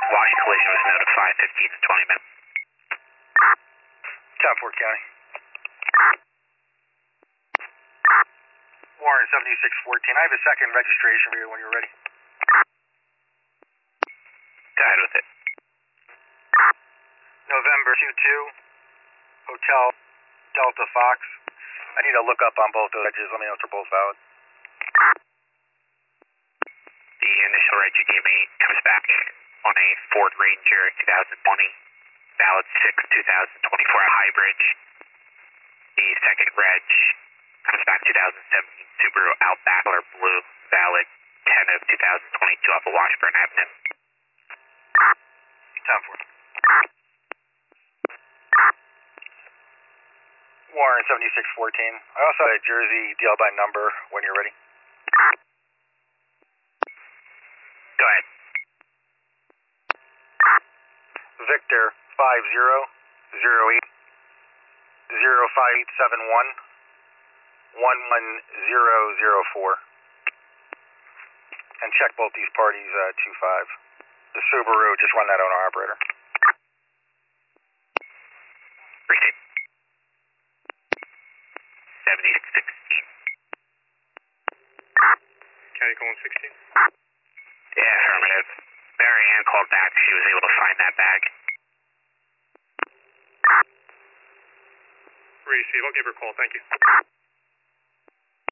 Wash collision was notified 15 to 20 minutes. 10-4 County. Warren 7614. I have a second registration for you when you're ready. Go ahead with it. November 22, Hotel Delta Fox. I need to look up on both those edges. Let me know if they're both valid. The initial reg you gave me comes back on a Ford Ranger 2020, valid 6/2024 hybrid. The second reg comes back 2017 Subaru Outback color blue, valid 10/2022 off of Washburn Avenue. 10-4. Warren 7614. I also had a Jersey deal by number when you're ready. Go ahead. Victor 5008 05871 11004. And check both these parties 25. The Subaru, just run that owner operator. Appreciate it. 7016. County calling 16. Yeah, affirmative. Marianne called back. She was able to find that bag. Receive. I'll give her a call. Thank you.